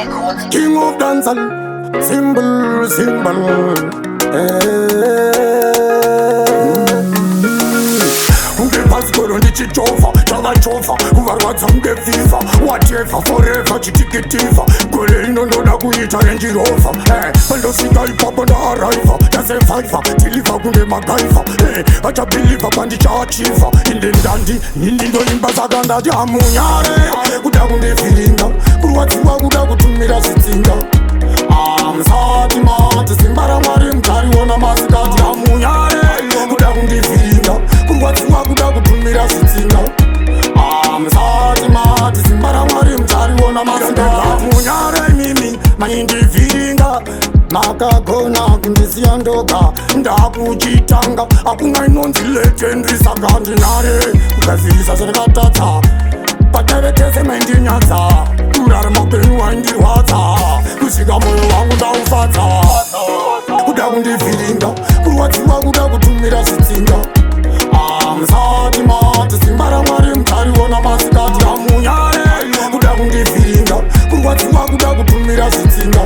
King of dancehall, symbol. Ungephazikolo ndichitova chavachova kuvarwadza ungefifa whatever forever chitikitifa gore inondoda kuita renjirova pandosvika ipapo ndaaraiva ndasevaiva tiliva kunge magaiva vachabhiliva pandichaachiva inde ndandi nindoimba saka ndati amunyare kuda kundevhiringa kurwadziwa kuda kutumira zvitsinga musati mati simba ramwari mutariona masikati amunyare kuda kundivhiringa kurwadziwa kuda kutumira zvitsinga musati mati simba ramwari mutariona masikati amunyare mimi manindivhiringa makagona kundisiya ndoga ndakuchitanga akuna inonzi legendary saka ndinare kugadzirisa zvirikatatsa patavetese maindinyadza kurarama upenyu waindirwadza kusvika moyo wangu ndaufadza kuda kundivhiringa kurwadziwa kuda kutumira zvitsinga musati mati simba ramwari mutariona masikati amunyare kuda kundivhiringa kurwadziwa kuda kutumira zvitsinga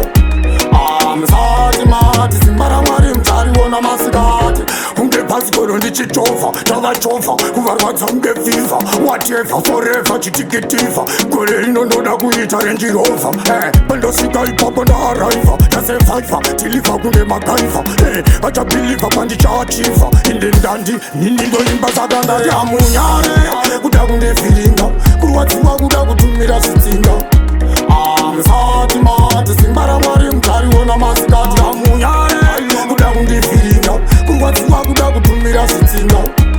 musati mati simba ramwari mutariona masikati ungephazikolo ndichitova ndavachova kuvarwadza ungefifa whatever forever chitikitifa gore inondoda kuita renjirova pandosvika ipapo ndaaraiva ndasevaiva tiliva kunge magaiva vachabhiliva pandichaachiva inde ndandi nindoimba saka ndati amunyare kuda kundevhiringa kurwadziwa kuda kutumira zvitsinga musati mati simba ramwari mutariona masikati amunyare kuda kundivhiringa kurwadziwa kuda kutumira zvitsinga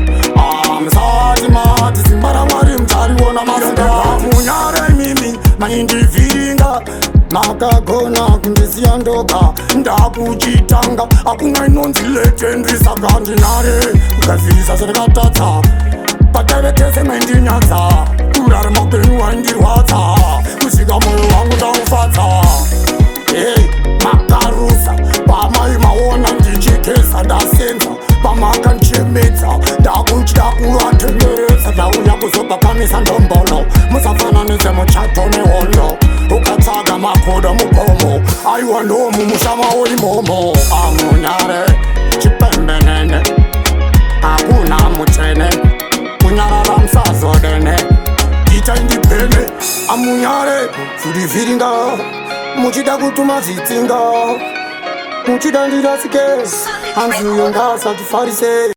musati mati simba ramwari mutariona masikati amunyare mimi maindivhiringa makagona kundisiya ndoga ndakuchitanga akuna inonzi legendary saka ndinare kugadzirisa zvirikatatsa patavetese maindinyadza kurarama upenyu waindirwadza kusvika moyo wangu ndaufadza makarusa pamaimaona ndichigeza ndasenza pamakandichemedza ndakutya kuvatenderedza ndauya kuzobakamisa ndombolo musafananise muchato nehondo ukatsvaga makodo mugomo aiwa ndomumusha mawo imomo amunyare chipembenene hakuna mutsvene kunyarara musazodene ichaindipene amunyare kundivhiringa muchida kutuma zvitsinga muchida ndirasike hanziyo ngasatifarise